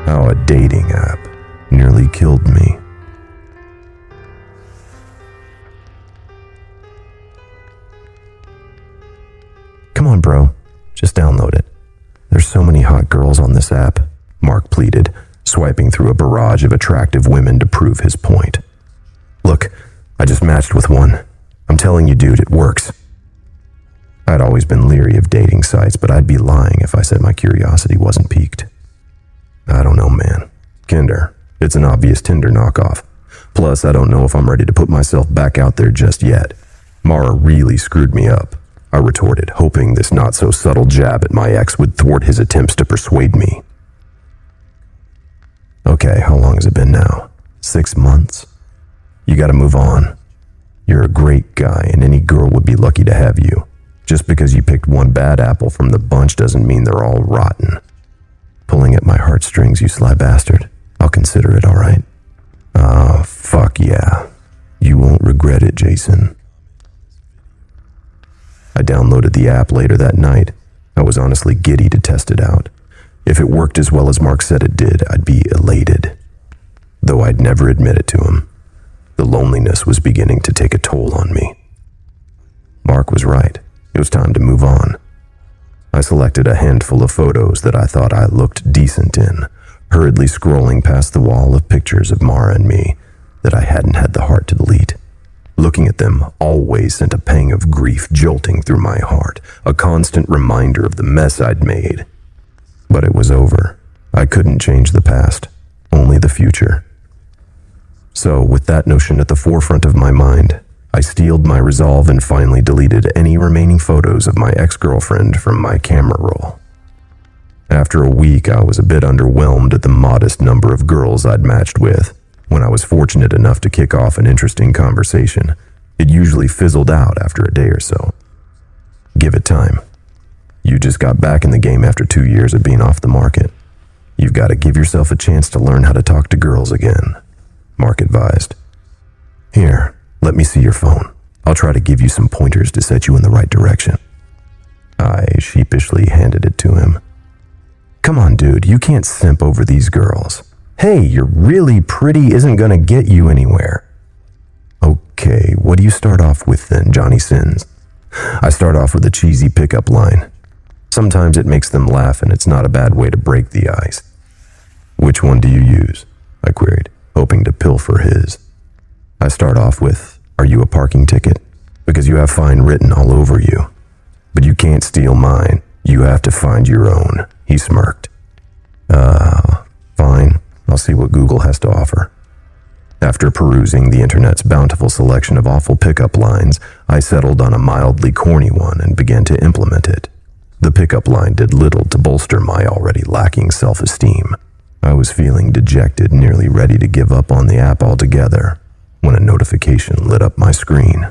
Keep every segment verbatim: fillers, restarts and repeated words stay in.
How a dating app nearly killed me. Come on, bro. Just download it. There's so many hot girls on this app, Mark pleaded, swiping through a barrage of attractive women to prove his point. Look, I just matched with one. I'm telling you, dude, it works. I'd always been leery of dating sites, but I'd be lying if I said my curiosity wasn't piqued. I don't know, man. Kinder. It's an obvious Tinder knockoff. Plus, I don't know if I'm ready to put myself back out there just yet. Mara really screwed me up, I retorted, hoping this not-so-subtle jab at my ex would thwart his attempts to persuade me. Okay, how long has it been now? Six months? You gotta move on. You're a great guy, and any girl would be lucky to have you. Just because you picked one bad apple from the bunch doesn't mean they're all rotten. Pulling at my heartstrings, you sly bastard. I'll consider it, all right? Ah, oh, fuck yeah. You won't regret it, Jason. I downloaded the app later that night. I was honestly giddy to test it out. If it worked as well as Mark said it did, I'd be elated. Though I'd never admit it to him. The loneliness was beginning to take a toll on me. Mark was right. It was time to move on. I selected a handful of photos that I thought I looked decent in, hurriedly scrolling past the wall of pictures of Mara and me that I hadn't had the heart to delete. Looking at them always sent a pang of grief jolting through my heart, a constant reminder of the mess I'd made. But it was over. I couldn't change the past, only the future. So, with that notion at the forefront of my mind, I steeled my resolve and finally deleted any remaining photos of my ex-girlfriend from my camera roll. After a week, I was a bit underwhelmed at the modest number of girls I'd matched with. When I was fortunate enough to kick off an interesting conversation, it usually fizzled out after a day or so. Give it time. You just got back in the game after two years of being off the market. You've got to give yourself a chance to learn how to talk to girls again, Mark advised. Here. Let me see your phone. I'll try to give you some pointers to set you in the right direction. I sheepishly handed it to him. Come on, dude, you can't simp over these girls. Hey, you're really pretty isn't gonna get you anywhere. Okay, what do you start off with then, Johnny Sins? I start off with a cheesy pickup line. Sometimes it makes them laugh and it's not a bad way to break the ice. Which one do you use? I queried, hoping to pilfer his. I start off with, are you a parking ticket? Because you have fine written all over you. But you can't steal mine. You have to find your own, he smirked. Uh, fine. I'll see what Google has to offer. After perusing the internet's bountiful selection of awful pickup lines, I settled on a mildly corny one and began to implement it. The pickup line did little to bolster my already lacking self-esteem. I was feeling dejected, nearly ready to give up on the app altogether, when a notification lit up my screen.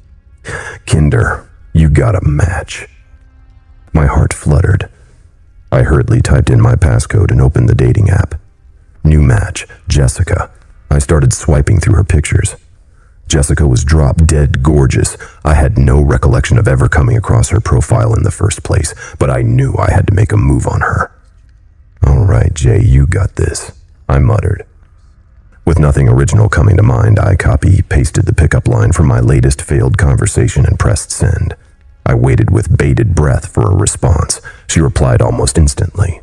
Kinder, you got a match. My heart fluttered. I hurriedly typed in my passcode and opened the dating app. New match, Jessica. I started swiping through her pictures. Jessica was drop-dead gorgeous. I had no recollection of ever coming across her profile in the first place, but I knew I had to make a move on her. All right, Jay, you got this, I muttered. With nothing original coming to mind, I copy-pasted the pickup line from my latest failed conversation and pressed send. I waited with bated breath for a response. She replied almost instantly.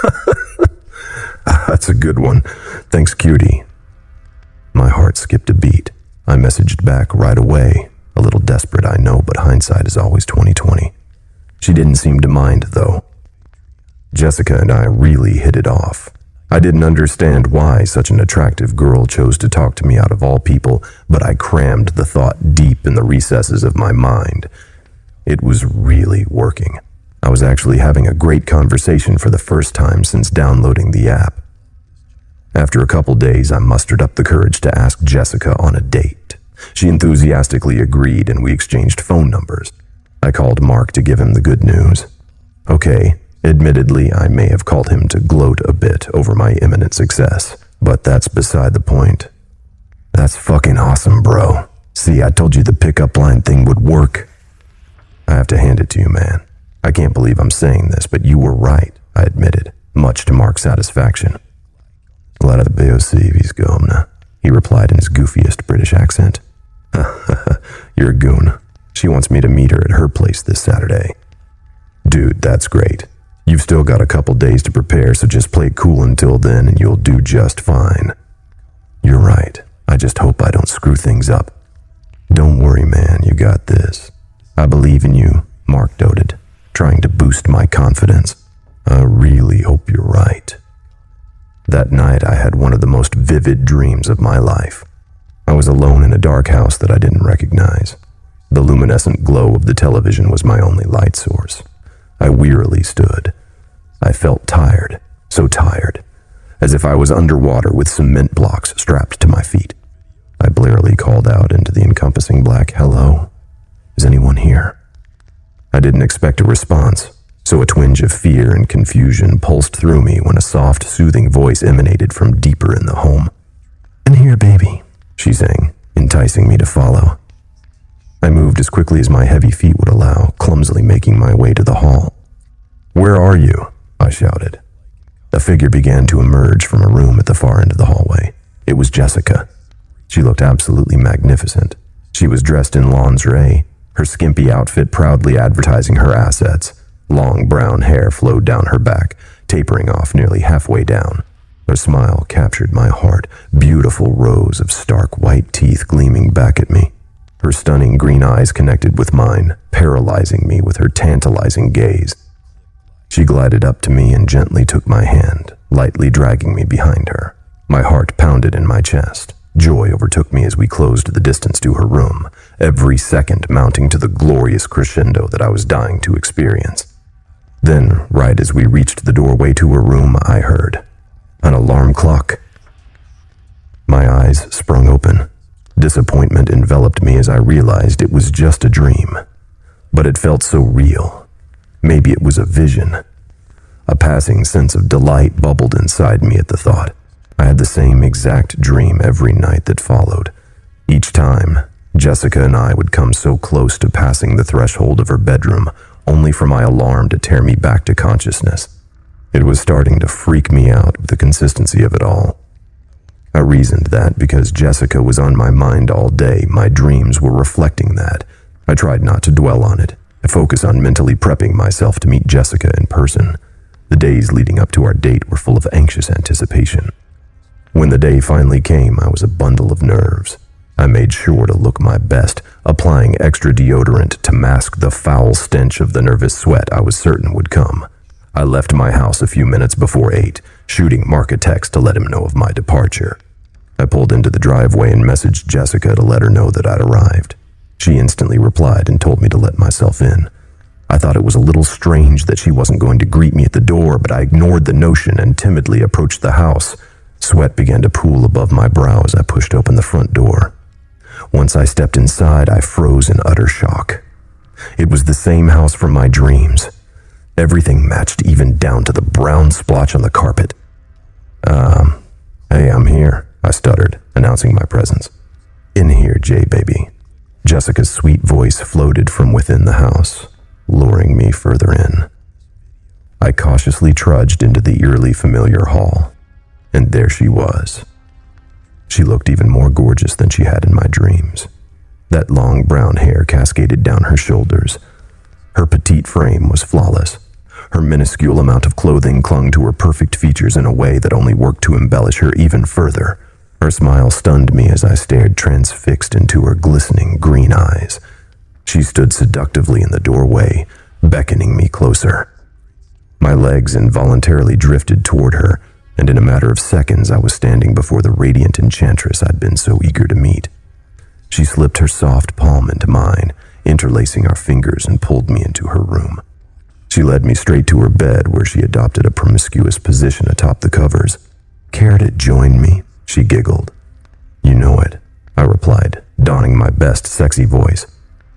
That's a good one. Thanks, cutie. My heart skipped a beat. I messaged back right away. A little desperate, I know, but hindsight is always twenty twenty. She didn't seem to mind, though. Jessica and I really hit it off. I didn't understand why such an attractive girl chose to talk to me out of all people, but I crammed the thought deep in the recesses of my mind. It was really working. I was actually having a great conversation for the first time since downloading the app. After a couple days, I mustered up the courage to ask Jessica on a date. She enthusiastically agreed and we exchanged phone numbers. I called Mark to give him the good news. Okay, admittedly, I may have called him to gloat a bit over my imminent success, but that's beside the point. That's fucking awesome, bro. See, I told you the pickup line thing would work. I have to hand it to you, man. I can't believe I'm saying this, but you were right, I admitted, much to Mark's satisfaction. Glad to be Osivi's gomna, he replied in his goofiest British accent. You're a goon. She wants me to meet her at her place this Saturday. Dude, that's great. You've still got a couple days to prepare, so just play it cool until then and you'll do just fine. You're right. I just hope I don't screw things up. Don't worry, man, you got this. I believe in you, Mark doted, trying to boost my confidence. I really hope you're right. That night I had one of the most vivid dreams of my life. I was alone in a dark house that I didn't recognize. The luminescent glow of the television was my only light source. I wearily stood. I felt tired, so tired, as if I was underwater with cement blocks strapped to my feet. I blearily called out into the encompassing black, "Hello? Is anyone here?" I didn't expect a response, so a twinge of fear and confusion pulsed through me when a soft, soothing voice emanated from deeper in the home. "In here, baby," she sang, enticing me to follow. I moved as quickly as my heavy feet would allow, clumsily making my way to the hall. "Where are you?" I shouted. A figure began to emerge from a room at the far end of the hallway. It was Jessica. She looked absolutely magnificent. She was dressed in lingerie, her skimpy outfit proudly advertising her assets. Long brown hair flowed down her back, tapering off nearly halfway down. Her smile captured my heart, beautiful rows of stark white teeth gleaming back at me. Her stunning green eyes connected with mine, paralyzing me with her tantalizing gaze. She glided up to me and gently took my hand, lightly dragging me behind her. My heart pounded in my chest. Joy overtook me as we closed the distance to her room, every second mounting to the glorious crescendo that I was dying to experience. Then, right as we reached the doorway to her room, I heard an alarm clock. My eyes sprung open. Disappointment enveloped me as I realized it was just a dream. But it felt so real. Maybe it was a vision. A passing sense of delight bubbled inside me at the thought. I had the same exact dream every night that followed. Each time, Jessica and I would come so close to passing the threshold of her bedroom, only for my alarm to tear me back to consciousness. It was starting to freak me out with the consistency of it all. I reasoned that because Jessica was on my mind all day, my dreams were reflecting that. I tried not to dwell on it. I focused on mentally prepping myself to meet Jessica in person. The days leading up to our date were full of anxious anticipation. When the day finally came, I was a bundle of nerves. I made sure to look my best, applying extra deodorant to mask the foul stench of the nervous sweat I was certain would come. I left my house a few minutes before eight, shooting Mark a text to let him know of my departure. I pulled into the driveway and messaged Jessica to let her know that I'd arrived. She instantly replied and told me to let myself in. I thought it was a little strange that she wasn't going to greet me at the door, but I ignored the notion and timidly approached the house. Sweat began to pool above my brow as I pushed open the front door. Once I stepped inside, I froze in utter shock. It was the same house from my dreams. Everything matched even down to the brown splotch on the carpet. Um, hey, I'm here, I stuttered, announcing my presence. In here, Jay, baby. Jessica's sweet voice floated from within the house, luring me further in. I cautiously trudged into the eerily familiar hall, and there she was. She looked even more gorgeous than she had in my dreams. That long brown hair cascaded down her shoulders. Her petite frame was flawless. Her minuscule amount of clothing clung to her perfect features in a way that only worked to embellish her even further. Her smile stunned me as I stared transfixed into her glistening green eyes. She stood seductively in the doorway, beckoning me closer. My legs involuntarily drifted toward her, and in a matter of seconds I was standing before the radiant enchantress I'd been so eager to meet. She slipped her soft palm into mine, interlacing our fingers, and pulled me into her room. She led me straight to her bed, where she adopted a promiscuous position atop the covers. "Care to join me?" she giggled. "You know it," I replied, donning my best sexy voice.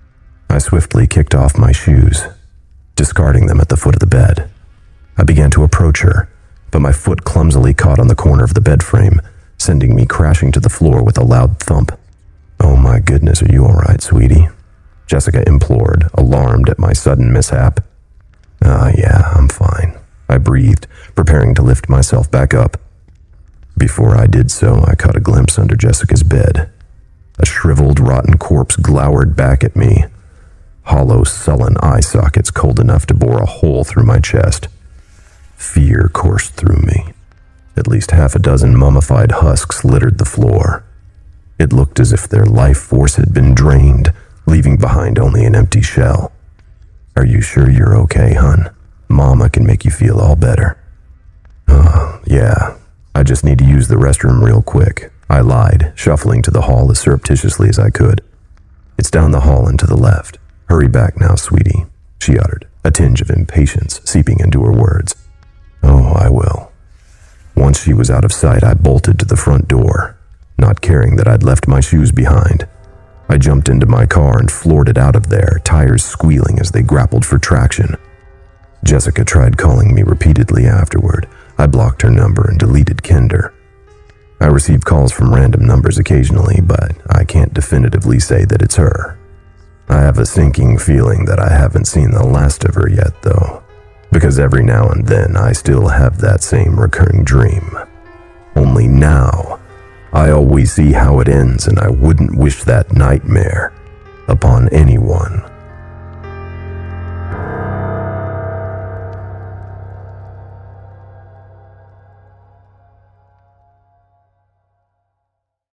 I swiftly kicked off my shoes, discarding them at the foot of the bed. I began to approach her, but my foot clumsily caught on the corner of the bed frame, sending me crashing to the floor with a loud thump. "Oh my goodness, are you all right, sweetie?" Jessica implored, alarmed at my sudden mishap. "Ah, uh, yeah, I'm fine," I breathed, preparing to lift myself back up. Before I did so, I caught a glimpse under Jessica's bed. A shriveled, rotten corpse glowered back at me, hollow, sullen eye sockets cold enough to bore a hole through my chest. Fear coursed through me. At least half a dozen mummified husks littered the floor. It looked as if their life force had been drained, leaving behind only an empty shell. "Are you sure you're okay, hun? Mama can make you feel all better." "Oh, yeah. I just need to use the restroom real quick," I lied, shuffling to the hall as surreptitiously as I could. "It's down the hall and to the left. Hurry back now, sweetie," she uttered, a tinge of impatience seeping into her words. "Oh, I will." Once she was out of sight, I bolted to the front door, not caring that I'd left my shoes behind. I jumped into my car and floored it out of there, tires squealing as they grappled for traction. Jessica tried calling me repeatedly afterward. I blocked her number and deleted Kinder. I receive calls from random numbers occasionally, but I can't definitively say that it's her. I have a sinking feeling that I haven't seen the last of her yet, though, because every now and then I still have that same recurring dream. Only now, I always see how it ends, and I wouldn't wish that nightmare upon anyone.